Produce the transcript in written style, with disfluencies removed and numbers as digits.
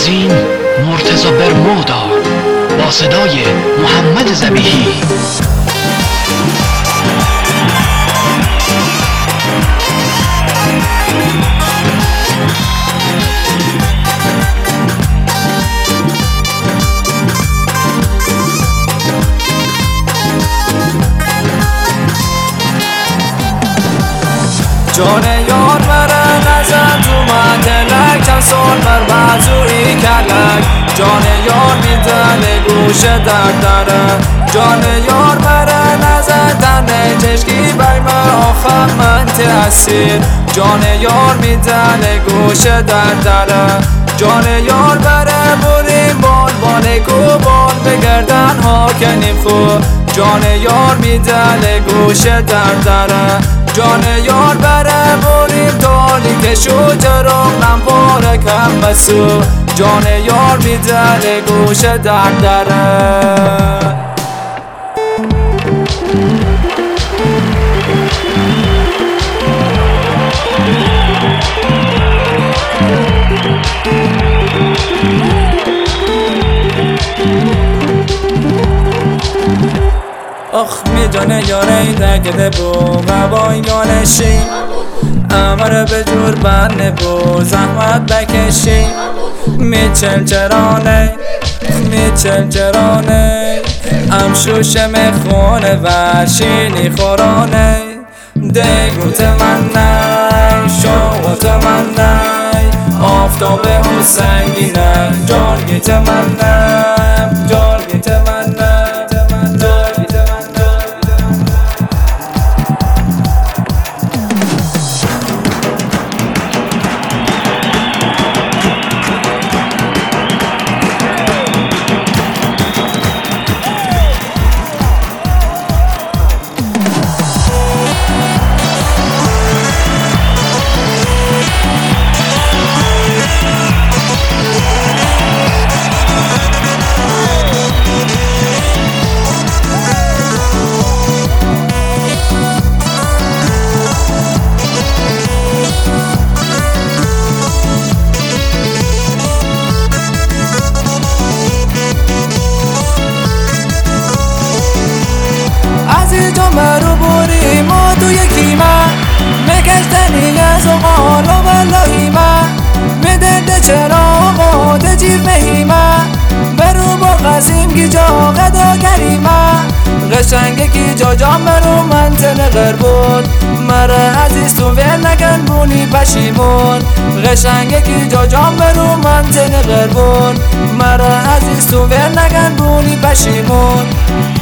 آغازین مرتضی برمودا با صدای محمد ذبیحی. جان یار مرا نزن تو مدلک چند سال بر بازوی کلک جان یار میزنه گوش درد داره جان یار مرا نزن تنه چشکی بای ما آخر من تأثیر جان یار میزنه گوش درد داره جان یار بره بودیم بال کوبال بگردن ها کنیم خوب جان یار میزنه گوش درد داره جان یار بره بودیم دالی که شد رغم پاره کم بسو جان یار میزنه گوش درد داره. آخ میدونه یاره دگده بو مبایگانشی امر به جور بنده بو زحمت بکشی میچل چرانه امشوشه میخونه و شینی خورانه دگوت من نی شوقت من نی آفتاب و سنگینه جارگیت من نی جارگیت من نی. مرو بوری ما تو یکی من مکشتنی از و قالو بلایی من میدرده چرا قاده جیب مهی من برو با قسیم کی جا قدا گری من قشنگه کی جا جام برو منطقه غر بود مرا عزیز تو ور نکن بونی پشیمون قشنگه کی جا جام برو منطقه غر بود مرا عزیز تو ور نکن بونی پشیمون